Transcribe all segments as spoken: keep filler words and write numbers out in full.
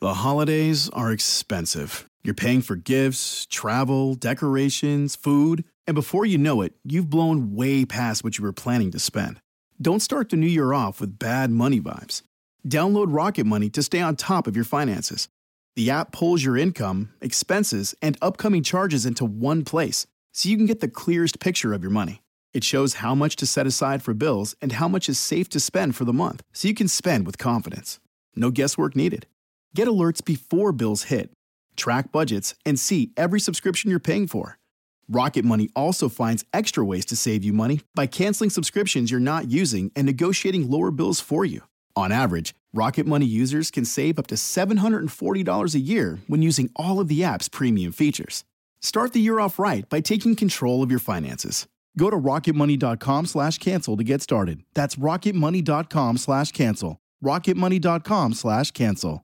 The holidays are expensive. You're paying for gifts, travel, decorations, food, and before you know it, you've blown way past what you were planning to spend. Don't start the new year off with bad money vibes. Download Rocket Money to stay on top of your finances. The app pulls your income, expenses, and upcoming charges into one place, so you can get the clearest picture of your money. It shows how much to set aside for bills and how much is safe to spend for the month, so you can spend with confidence. No guesswork needed. Get alerts before bills hit, track budgets, and see every subscription you're paying for. Rocket Money also finds extra ways to save you money by canceling subscriptions you're not using and negotiating lower bills for you. On average, Rocket Money users can save up to seven hundred forty dollars a year when using all of the app's premium features. Start the year off right by taking control of your finances. Go to rocketmoney.com slash cancel to get started. That's rocketmoney.com slash cancel. rocketmoney.com slash cancel.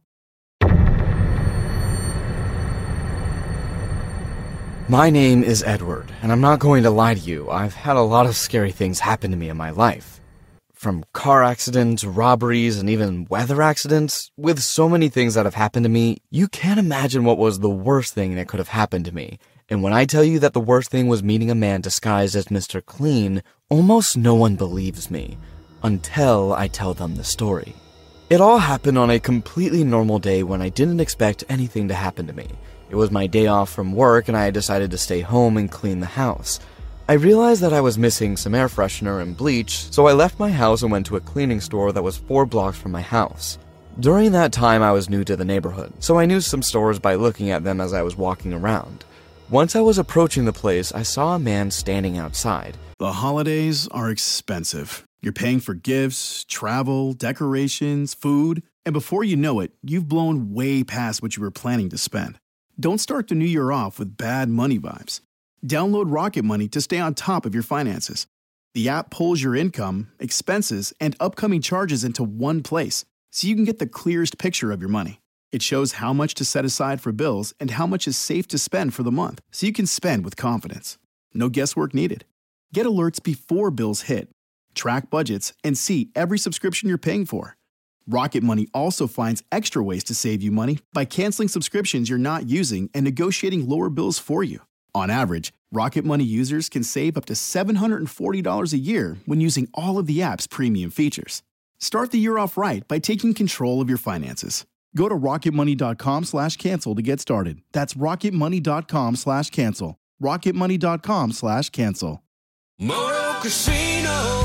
My name is Edward, and I'm not going to lie to you. I've had a lot of scary things happen to me in my life. From car accidents, robberies, and even weather accidents. With so many things that have happened to me, you can't imagine what was the worst thing that could have happened to me. And when I tell you that the worst thing was meeting a man disguised as Mister Clean, almost no one believes me. Until I tell them the story. It all happened on a completely normal day when I didn't expect anything to happen to me. It was my day off from work and I decided to stay home and clean the house. I realized that I was missing some air freshener and bleach, so I left my house and went to a cleaning store that was four blocks from my house. During that time, I was new to the neighborhood, so I knew some stores by looking at them as I was walking around. Once I was approaching the place, I saw a man standing outside. The holidays are expensive. You're paying for gifts, travel, decorations, food, and before you know it, you've blown way past what you were planning to spend. Don't start the new year off with bad money vibes. Download Rocket Money to stay on top of your finances. The app pulls your income, expenses, and upcoming charges into one place, so you can get the clearest picture of your money. It shows how much to set aside for bills and how much is safe to spend for the month, so you can spend with confidence. No guesswork needed. Get alerts before bills hit, track budgets, and see every subscription you're paying for. Rocket Money also finds extra ways to save you money by canceling subscriptions you're not using and negotiating lower bills for you. On average, Rocket Money users can save up to seven hundred forty dollars a year when using all of the app's premium features. Start the year off right by taking control of your finances. Go to rocketmoney.com slash cancel to get started. That's rocketmoney.com slash cancel. rocketmoney.com slash cancel. Moto Casino,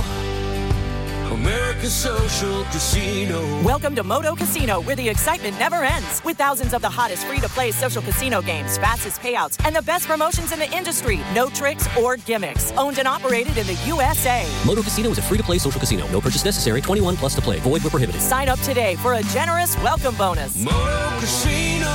America's social casino. Welcome to Moto Casino, where the excitement never ends. With thousands of the hottest free-to-play social casino games, fastest payouts, and the best promotions in the industry. No tricks or gimmicks. Owned and operated in the U S A. Moto Casino is a free-to-play social casino. No purchase necessary. twenty-one plus to play. Void where prohibited. Sign up today for a generous welcome bonus. Moto Casino,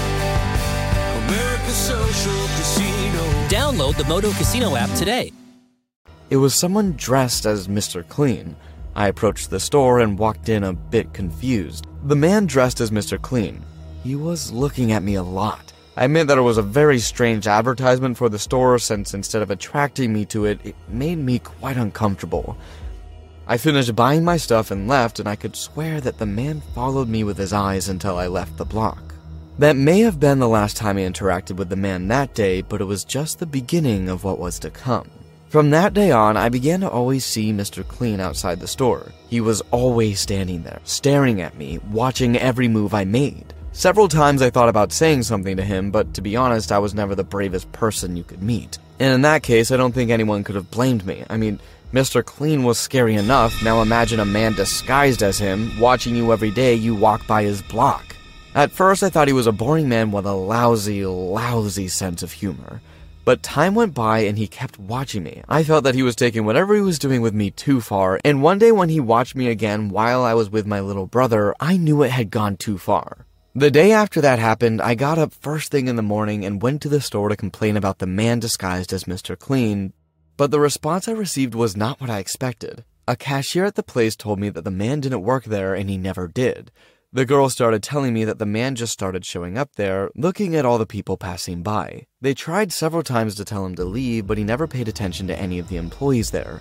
America's social casino. Download the Moto Casino app today. It was someone dressed as Mister Clean. I approached the store and walked in a bit confused. The man dressed as Mister Clean. He was looking at me a lot. I admit that it was a very strange advertisement for the store since instead of attracting me to it, it made me quite uncomfortable. I finished buying my stuff and left, and I could swear that the man followed me with his eyes until I left the block. That may have been the last time I interacted with the man that day, but it was just the beginning of what was to come. From that day on, I began to always see Mister Clean outside the store. He was always standing there, staring at me, watching every move I made. Several times I thought about saying something to him, but to be honest, I was never the bravest person you could meet. And in that case, I don't think anyone could have blamed me. I mean, Mister Clean was scary enough, now imagine a man disguised as him, watching you every day you walk by his block. At first, I thought he was a boring man with a lousy, lousy sense of humor. But time went by and he kept watching me. I felt that he was taking whatever he was doing with me too far, and one day when he watched me again while I was with my little brother, I knew it had gone too far. The day after that happened, I got up first thing in the morning and went to the store to complain about the man disguised as Mister Clean, but the response I received was not what I expected. A cashier at the place told me that the man didn't work there and he never did. The girl started telling me that the man just started showing up there, looking at all the people passing by. They tried several times to tell him to leave, but he never paid attention to any of the employees there.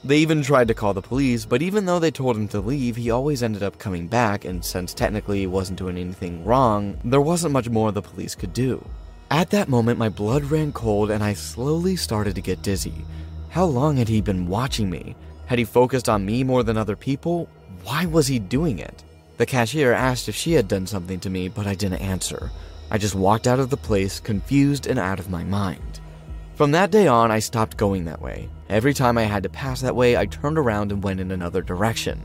They even tried to call the police, but even though they told him to leave, he always ended up coming back, and since technically he wasn't doing anything wrong, there wasn't much more the police could do. At that moment, my blood ran cold and I slowly started to get dizzy. How long had he been watching me? Had he focused on me more than other people? Why was he doing it? The cashier asked if she had done something to me, but I didn't answer. I just walked out of the place, confused and out of my mind. From that day on, I stopped going that way. Every time I had to pass that way, I turned around and went in another direction.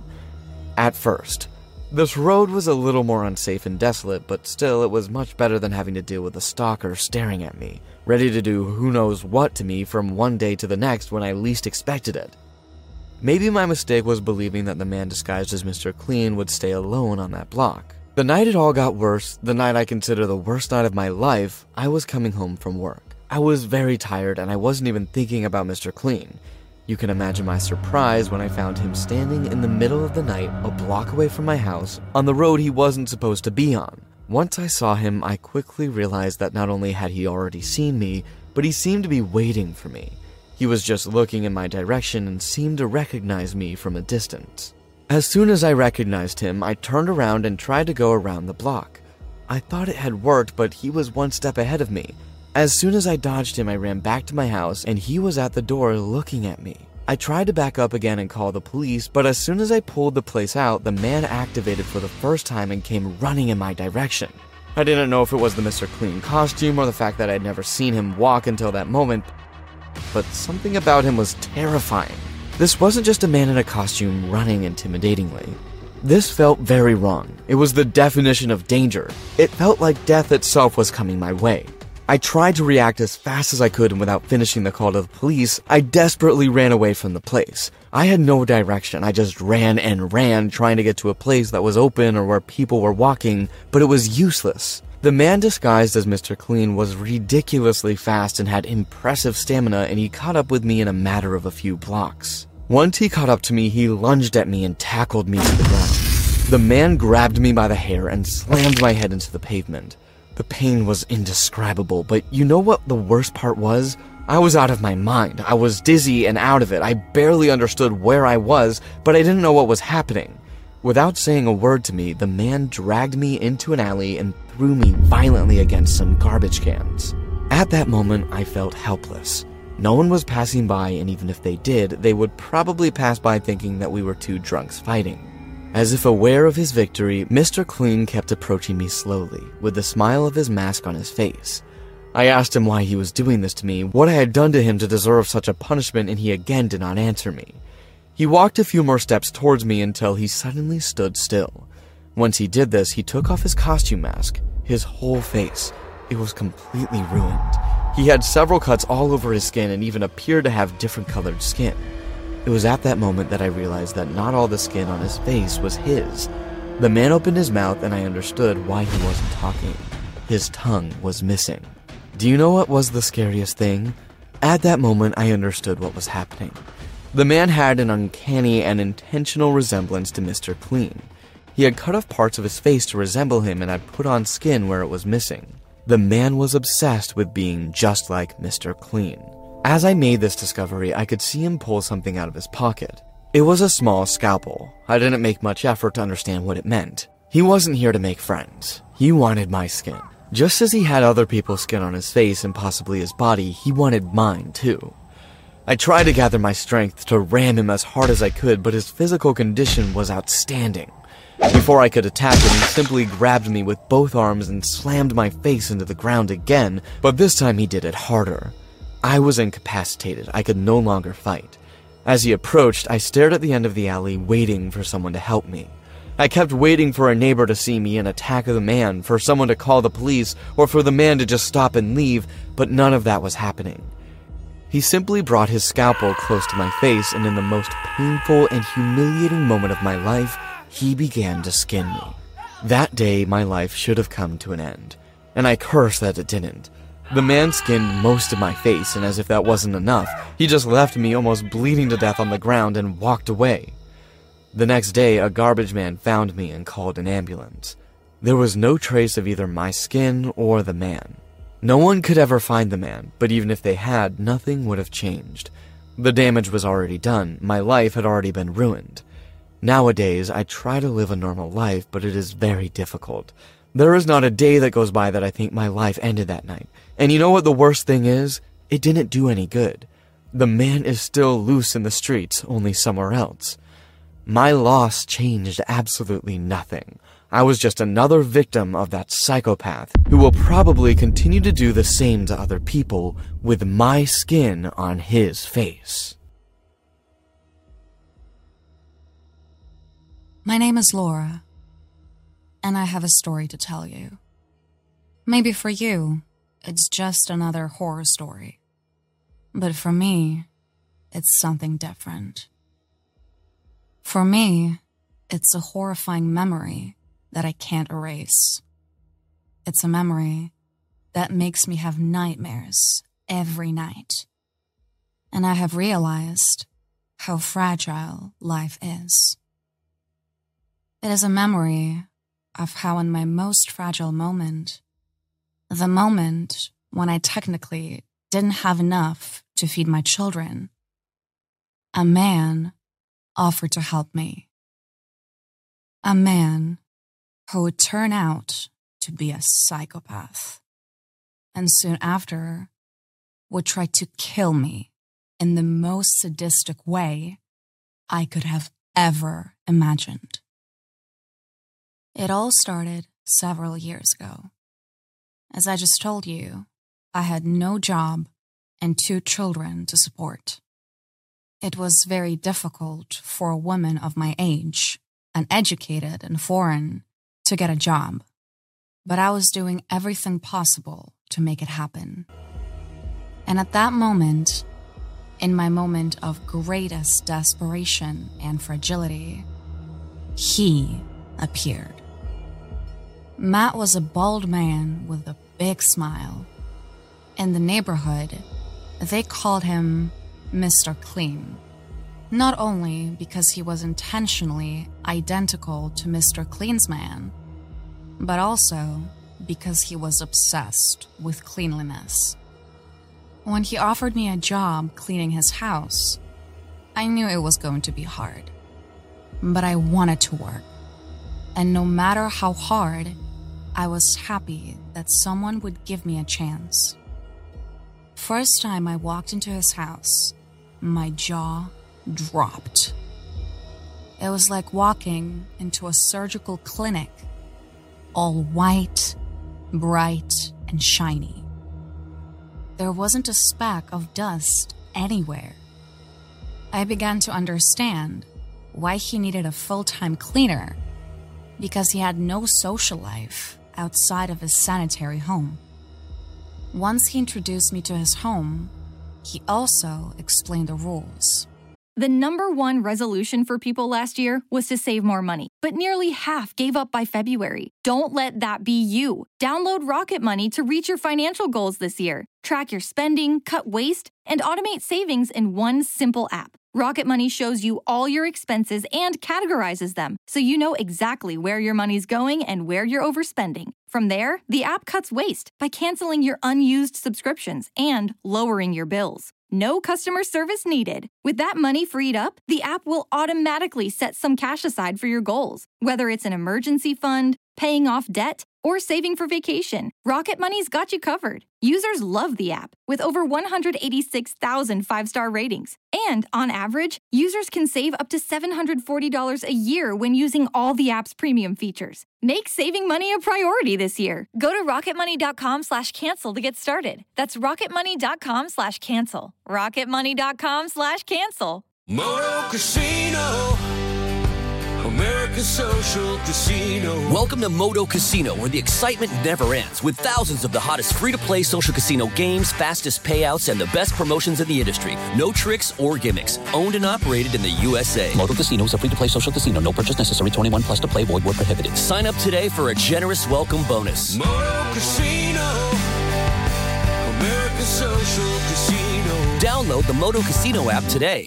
At first. This road was a little more unsafe and desolate, but still it was much better than having to deal with a stalker staring at me, ready to do who knows what to me from one day to the next when I least expected it. Maybe my mistake was believing that the man disguised as Mister Clean would stay alone on that block. The night it all got worse, the night I consider the worst night of my life, I was coming home from work. I was very tired and I wasn't even thinking about Mister Clean. You can imagine my surprise when I found him standing in the middle of the night a block away from my house on the road he wasn't supposed to be on. Once I saw him, I quickly realized that not only had he already seen me, but he seemed to be waiting for me. He was just looking in my direction and seemed to recognize me from a distance. As soon as I recognized him, I turned around and tried to go around the block. I thought it had worked, but he was one step ahead of me. As soon as I dodged him, I ran back to my house and he was at the door looking at me. I tried to back up again and call the police, but as soon as I pulled the place out, the man activated for the first time and came running in my direction. I didn't know if it was the Mister Clean costume or the fact that I'd never seen him walk until that moment, but something about him was terrifying. This wasn't just a man in a costume running intimidatingly. This felt very wrong. It was the definition of danger. It felt like death itself was coming my way. I tried to react as fast as I could, and without finishing the call to the police, I desperately ran away from the place. I had no direction. I just ran and ran, trying to get to a place that was open or where people were walking, but it was useless. The man disguised as Mister Clean was ridiculously fast and had impressive stamina, and he caught up with me in a matter of a few blocks. Once he caught up to me, he lunged at me and tackled me to the ground. The man grabbed me by the hair and slammed my head into the pavement. The pain was indescribable, but you know what the worst part was? I was out of my mind. I was dizzy and out of it. I barely understood where I was, but I didn't know what was happening. Without saying a word to me, the man dragged me into an alley and threw me violently against some garbage cans. At that moment, I felt helpless. No one was passing by, and even if they did, they would probably pass by thinking that we were two drunks fighting. As if aware of his victory, Mister Clean kept approaching me slowly, with the smile of his mask on his face. I asked him why he was doing this to me, what I had done to him to deserve such a punishment, and he again did not answer me. He walked a few more steps towards me until he suddenly stood still. Once he did this, he took off his costume mask. His whole face, it was completely ruined. He had several cuts all over his skin and even appeared to have different colored skin. It was at that moment that I realized that not all the skin on his face was his. The man opened his mouth and I understood why he wasn't talking. His tongue was missing. Do you know what was the scariest thing? At that moment, I understood what was happening. The man had an uncanny and intentional resemblance to Mister Clean. He had cut off parts of his face to resemble him and had put on skin where it was missing. The man was obsessed with being just like Mister Clean. As I made this discovery, I could see him pull something out of his pocket. It was a small scalpel. I didn't make much effort to understand what it meant. He wasn't here to make friends. He wanted my skin. Just as he had other people's skin on his face and possibly his body, he wanted mine too. I tried to gather my strength to ram him as hard as I could, but his physical condition was outstanding. Before I could attack him, he simply grabbed me with both arms and slammed my face into the ground again, but this time he did it harder. I was incapacitated. I could no longer fight. As he approached, I stared at the end of the alley, waiting for someone to help me. I kept waiting for a neighbor to see me and attack the man, for someone to call the police, or for the man to just stop and leave, but none of that was happening. He simply brought his scalpel close to my face, and in the most painful and humiliating moment of my life, he began to skin me. That day, my life should have come to an end, and I curse that it didn't. The man skinned most of my face, and as if that wasn't enough, he just left me almost bleeding to death on the ground and walked away. The next day, a garbage man found me and called an ambulance. There was no trace of either my skin or the man. No one could ever find the man, but even if they had, nothing would have changed. The damage was already done. My life had already been ruined. Nowadays, I try to live a normal life, but it is very difficult. There is not a day that goes by that I think my life ended that night. And you know what the worst thing is? It didn't do any good. The man is still loose in the streets, only somewhere else. My loss changed absolutely nothing. I was just another victim of that psychopath who will probably continue to do the same to other people with my skin on his face. My name is Laura, and I have a story to tell you. Maybe for you, it's just another horror story. But for me, it's something different. For me, it's a horrifying memory that I can't erase. It's a memory that makes me have nightmares every night. And I have realized how fragile life is. It is a memory of how in my most fragile moment, the moment when I technically didn't have enough to feed my children, a man offered to help me. A man who would turn out to be a psychopath, and soon after would try to kill me in the most sadistic way I could have ever imagined. It all started several years ago. As I just told you, I had no job and two children to support. It was very difficult for a woman of my age, uneducated and foreign, to get a job. But I was doing everything possible to make it happen. And at that moment, in my moment of greatest desperation and fragility, he appeared. Matt was a bald man with a big smile. In the neighborhood, they called him Mister Clean. Not only because he was intentionally identical to Mister Clean's man, but also because he was obsessed with cleanliness. When he offered me a job cleaning his house, I knew it was going to be hard. But I wanted to work. And no matter how hard, I was happy that someone would give me a chance. First time I walked into his house, my jaw dropped. It was like walking into a surgical clinic, all white, bright, and shiny. There wasn't a speck of dust anywhere. I began to understand why he needed a full-time cleaner, because he had no social life outside of his sanitary home. Once he introduced me to his home, he also explained the rules. The number one resolution for people last year was to save more money, but nearly half gave up by February. Don't let that be you. Download Rocket Money to reach your financial goals this year. Track your spending, cut waste, and automate savings in one simple app. Rocket Money shows you all your expenses and categorizes them, so you know exactly where your money's going and where you're overspending. From there, the app cuts waste by canceling your unused subscriptions and lowering your bills. No customer service needed. With that money freed up, the app will automatically set some cash aside for your goals, whether it's an emergency fund, paying off debt, or saving for vacation. Rocket Money's got you covered. Users love the app, with over one hundred eighty-six thousand five-star ratings. And on average, users can save up to seven hundred forty dollars a year when using all the app's premium features. Make saving money a priority this year. Go to rocketmoney.com slash cancel to get started. That's rocketmoney.com slash cancel. rocketmoney.com slash cancel. Moto Casino, America's social casino. Welcome to Moto Casino, where the excitement never ends, with thousands of the hottest free-to-play social casino games, fastest payouts, and the best promotions in the industry. No tricks or gimmicks. Owned and operated in the U S A. Moto Casino is a free-to-play social casino. No purchase necessary. twenty-one plus to play. Void where prohibited. Sign up today for a generous welcome bonus. Moto Casino, America's social casino. Download the Moto Casino app today.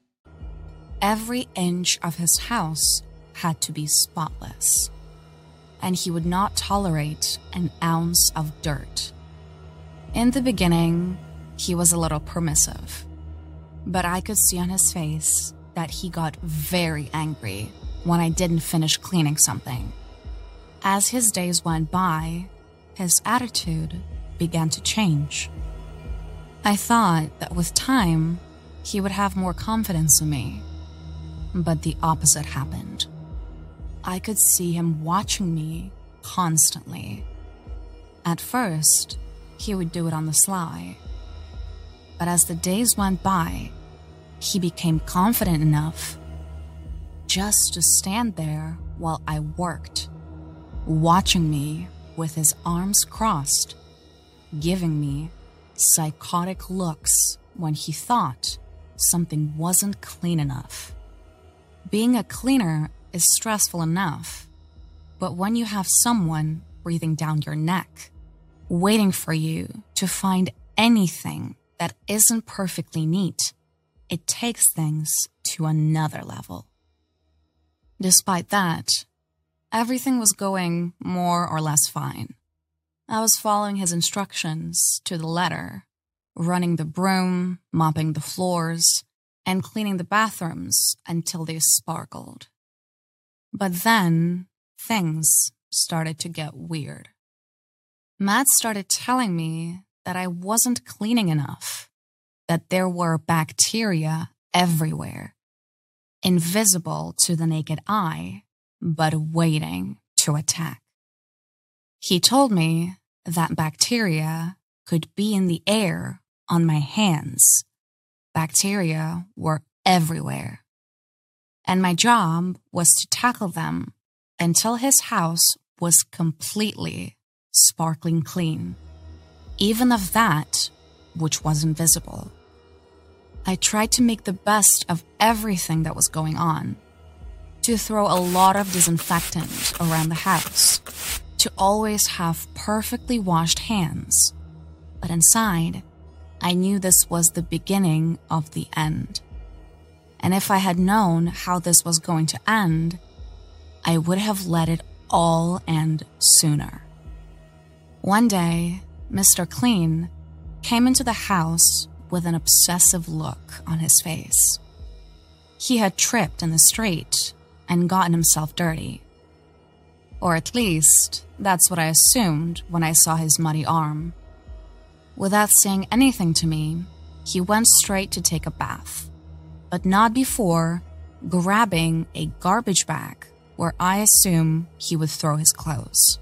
Every inch of his house had to be spotless, and he would not tolerate an ounce of dirt. In the beginning, he was a little permissive. but I could see on his face that he got very angry when I didn't finish cleaning something. As his days went by, his attitude began to change. I thought that with time, he would have more confidence in me, but the opposite happened. I could see him watching me constantly. At first, he would do it on the sly, but as the days went by, he became confident enough just to stand there while I worked, watching me with his arms crossed, giving me psychotic looks when he thought something wasn't clean enough. Being a cleaner is stressful enough, but when you have someone breathing down your neck, waiting for you to find anything that isn't perfectly neat, it takes things to another level. Despite that, everything was going more or less fine. I was following his instructions to the letter, running the broom, mopping the floors, and cleaning the bathrooms until they sparkled. But then, things started to get weird. Matt started telling me that I wasn't cleaning enough, that there were bacteria everywhere, invisible to the naked eye, but waiting to attack. He told me that bacteria could be in the air on my hands. Bacteria were everywhere, and my job was to tackle them until his house was completely sparkling clean, even of that which was invisible. I tried to make the best of everything that was going on, to throw a lot of disinfectant around the house, to always have perfectly washed hands. But inside, I knew this was the beginning of the end. And if I had known how this was going to end, I would have let it all end sooner. One day, Mister Clean came into the house with an obsessive look on his face. He had tripped in the street and gotten himself dirty. Or at least, that's what I assumed when I saw his muddy arm. Without saying anything to me, he went straight to take a bath, but not before grabbing a garbage bag where I assume he would throw his clothes.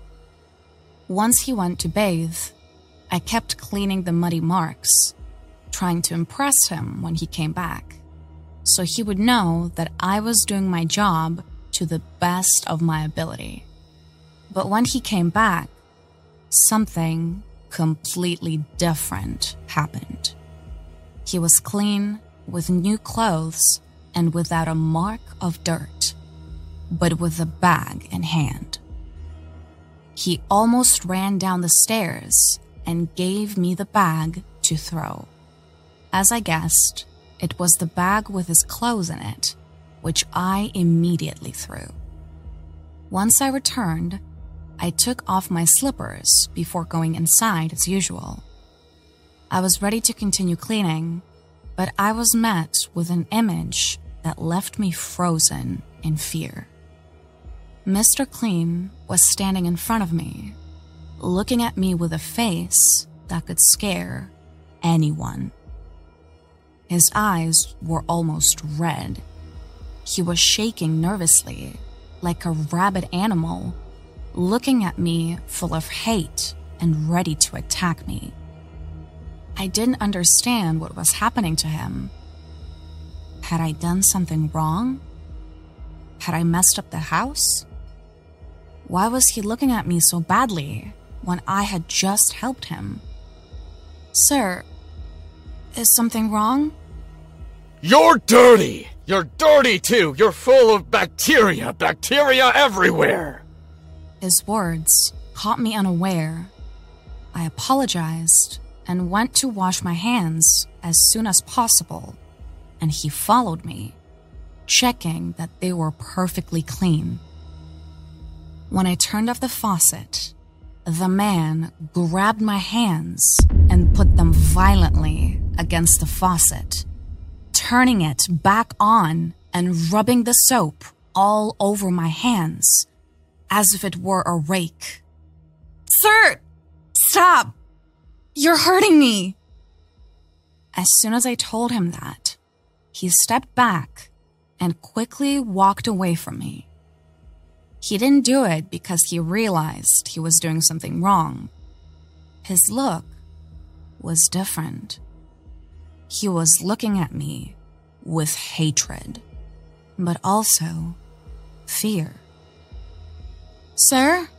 Once he went to bathe, I kept cleaning the muddy marks, trying to impress him when he came back, so he would know that I was doing my job to the best of my ability. But when he came back, something completely different happened. He was clean, with new clothes, and without a mark of dirt, but with a bag in hand. He almost ran down the stairs and gave me the bag to throw. As I guessed, it was the bag with his clothes in it, which I immediately threw. Once I returned, I took off my slippers before going inside as usual. I was ready to continue cleaning, but I was met with an image that left me frozen in fear. Mister Clean was standing in front of me, looking at me with a face that could scare anyone. His eyes were almost red. He was shaking nervously, like a rabid animal, looking at me full of hate and ready to attack me. I didn't understand what was happening to him. Had I done something wrong? Had I messed up the house? Why was he looking at me so badly when I had just helped him? Sir, is something wrong? You're dirty! You're dirty too! You're full of bacteria! Bacteria everywhere! His words caught me unaware. I apologized and went to wash my hands as soon as possible, and he followed me, checking that they were perfectly clean. When I turned off the faucet, the man grabbed my hands and put them violently against the faucet, turning it back on and rubbing the soap all over my hands as if it were a rake. "Sir, stop! You're hurting me!" As soon as I told him that, he stepped back and quickly walked away from me. He didn't do it because he realized he was doing something wrong. His look was different. He was looking at me with hatred, but also fear. "Sir?"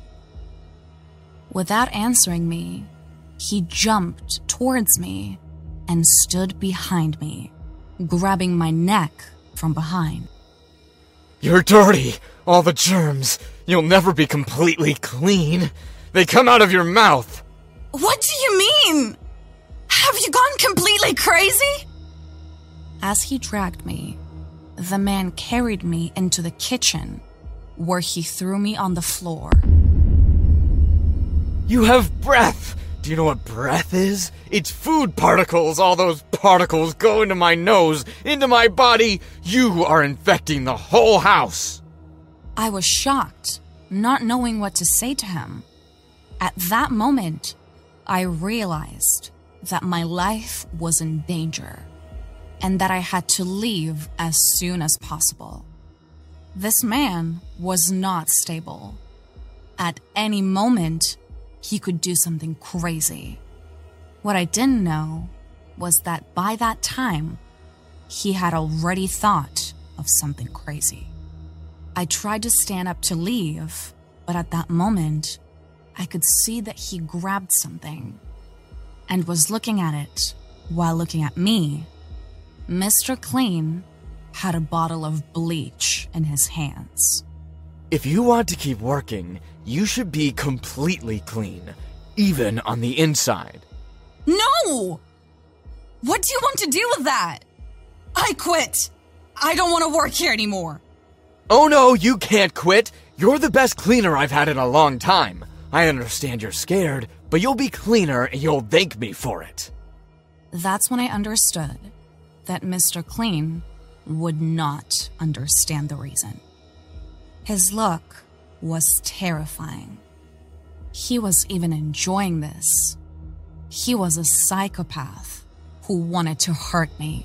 Without answering me, he jumped towards me and stood behind me, grabbing my neck from behind. "You're dirty! All the germs! You'll never be completely clean! They come out of your mouth!" "What do you mean? Have you gone completely crazy?" As he dragged me, the man carried me into the kitchen, where he threw me on the floor. "You have breath! Do you know what breath is? It's food particles! All those particles go into my nose, into my body! You are infecting the whole house!" I was shocked, not knowing what to say to him. At that moment, I realized that my life was in danger and that I had to leave as soon as possible. This man was not stable. At any moment, he could do something crazy. What I didn't know was that by that time, he had already thought of something crazy. I tried to stand up to leave, but at that moment, I could see that he grabbed something and was looking at it while looking at me. Mister Clean had a bottle of bleach in his hands. If you want to keep working, you should be completely clean, even on the inside. No! What do you want to do with that? I quit. I don't want to work here anymore. Oh no, you can't quit. You're the best cleaner I've had in a long time. I understand you're scared, but you'll be cleaner and you'll thank me for it. That's when I understood that Mister Clean would not understand the reason. His look was terrifying. He was even enjoying this. He was a psychopath who wanted to hurt me.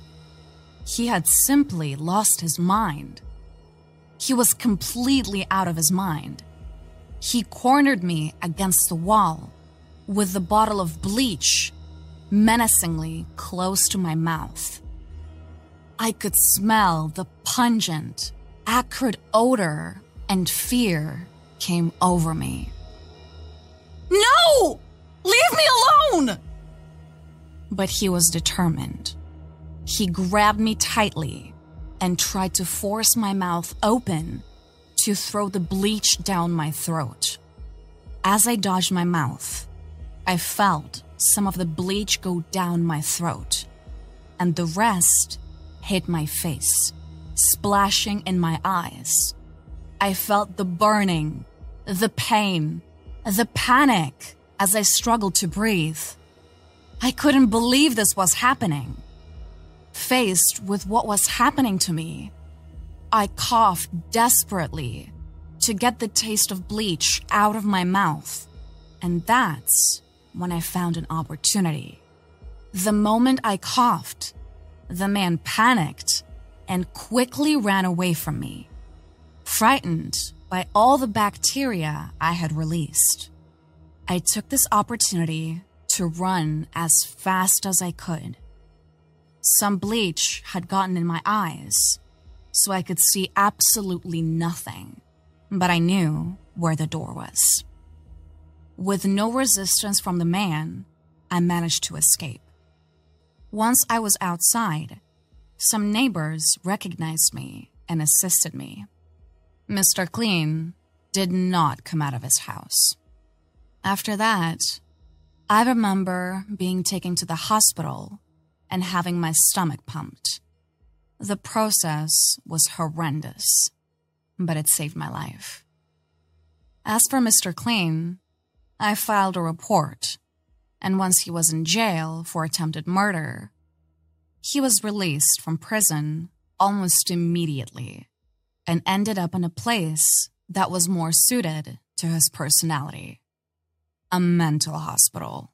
He had simply lost his mind. He was completely out of his mind. He cornered me against the wall with the bottle of bleach menacingly close to my mouth. I could smell the pungent, acrid odor, and fear came over me. "No! Leave me alone!" But he was determined. He grabbed me tightly and tried to force my mouth open to throw the bleach down my throat. As I dodged my mouth, I felt some of the bleach go down my throat, and the rest hit my face, splashing in my eyes. I felt the burning, the pain, the panic as I struggled to breathe. I couldn't believe this was happening. Faced with what was happening to me, I coughed desperately to get the taste of bleach out of my mouth, and that's when I found an opportunity. The moment I coughed, the man panicked and quickly ran away from me, frightened by all the bacteria I had released. I took this opportunity to run as fast as I could. Some bleach had gotten in my eyes, so I could see absolutely nothing, but I knew where the door was. With no resistance from the man, I managed to escape. Once I was outside, some neighbors recognized me and assisted me. Mister Clean did not come out of his house. After that, I remember being taken to the hospital and having my stomach pumped. The process was horrendous, but it saved my life. As for Mister Clean, I filed a report, and once he was in jail for attempted murder, He was released from prison almost immediately and ended up in a place that was more suited to his personality, a mental hospital.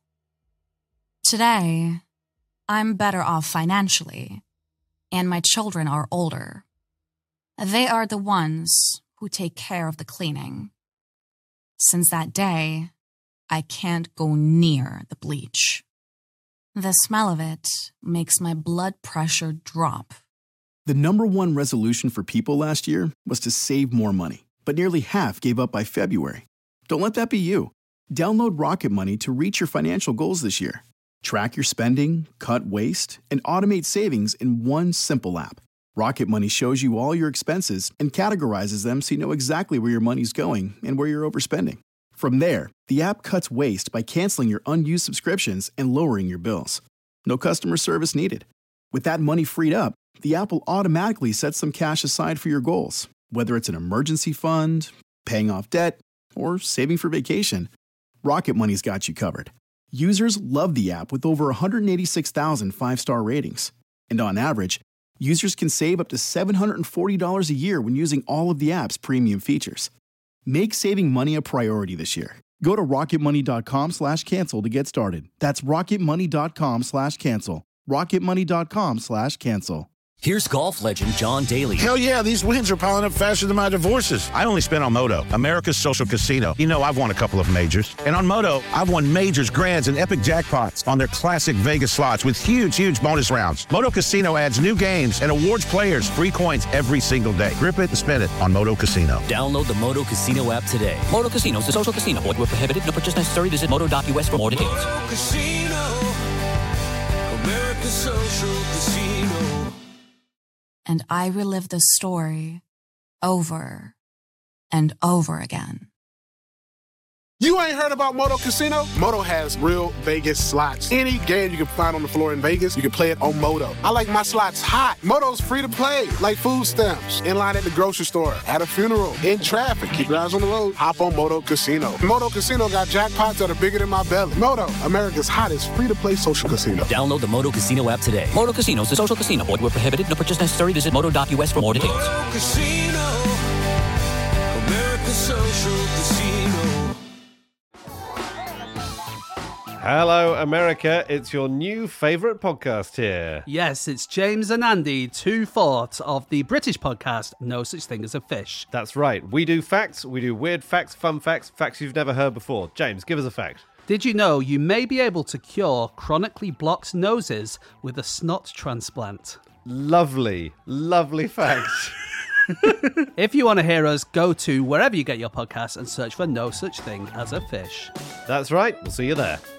Today, I'm better off financially, and my children are older. They are the ones who take care of the cleaning. Since that day, I can't go near the bleach. The smell of it makes my blood pressure drop. The number one resolution for people last year was to save more money, but nearly half gave up by February. Don't let that be you. Download Rocket Money to reach your financial goals this year. Track your spending, cut waste, and automate savings in one simple app. Rocket Money shows you all your expenses and categorizes them so you know exactly where your money's going and where you're overspending. From there, the app cuts waste by canceling your unused subscriptions and lowering your bills. No customer service needed. With that money freed up, the app will automatically set some cash aside for your goals, whether it's an emergency fund, paying off debt, or saving for vacation. Rocket Money's got you covered. Users love the app with over one hundred eighty-six thousand five-star ratings. And on average, users can save up to seven hundred forty dollars a year when using all of the app's premium features. Make saving money a priority this year. Go to rocketmoney.com slash cancel to get started. That's rocketmoney.com slash cancel. rocketmoney.com slash cancel. Here's golf legend John Daly. Hell yeah, these wins are piling up faster than my divorces. I only spent on Moto, America's social casino. You know, I've won a couple of majors. And on Moto, I've won majors, grands, and epic jackpots on their classic Vegas slots with huge, huge bonus rounds. Moto Casino adds new games and awards players free coins every single day. Grip it and spend it on Moto Casino. Download the Moto Casino app today. Moto Casino is a social casino. Void where prohibited. No purchase necessary. Visit moto dot U S for more details. Moto Casino, America's social casino. And I relive the story over and over again. You ain't heard about Moto Casino? Moto has real Vegas slots. Any game you can find on the floor in Vegas, you can play it on Moto. I like my slots hot. Moto's free to play, like food stamps, in line at the grocery store, at a funeral, in traffic. Keep your eyes on the road. Hop on Moto Casino. Moto Casino got jackpots that are bigger than my belly. Moto, America's hottest free-to-play social casino. Download the Moto Casino app today. Moto Casino is a social casino. Void where prohibited. No purchase necessary. Visit moto dot U S for more details. Moto Casino, America's social casino. Hello, America. It's your new favourite podcast here. Yes, it's James and Andy, two-fourths of the British podcast No Such Thing as a Fish. That's right. We do facts, we do weird facts, fun facts, facts you've never heard before. James, give us a fact. Did you know you may be able to cure chronically blocked noses with a snot transplant? Lovely, lovely fact. If you want to hear us, go to wherever you get your podcasts and search for No Such Thing as a Fish. That's right. We'll see you there.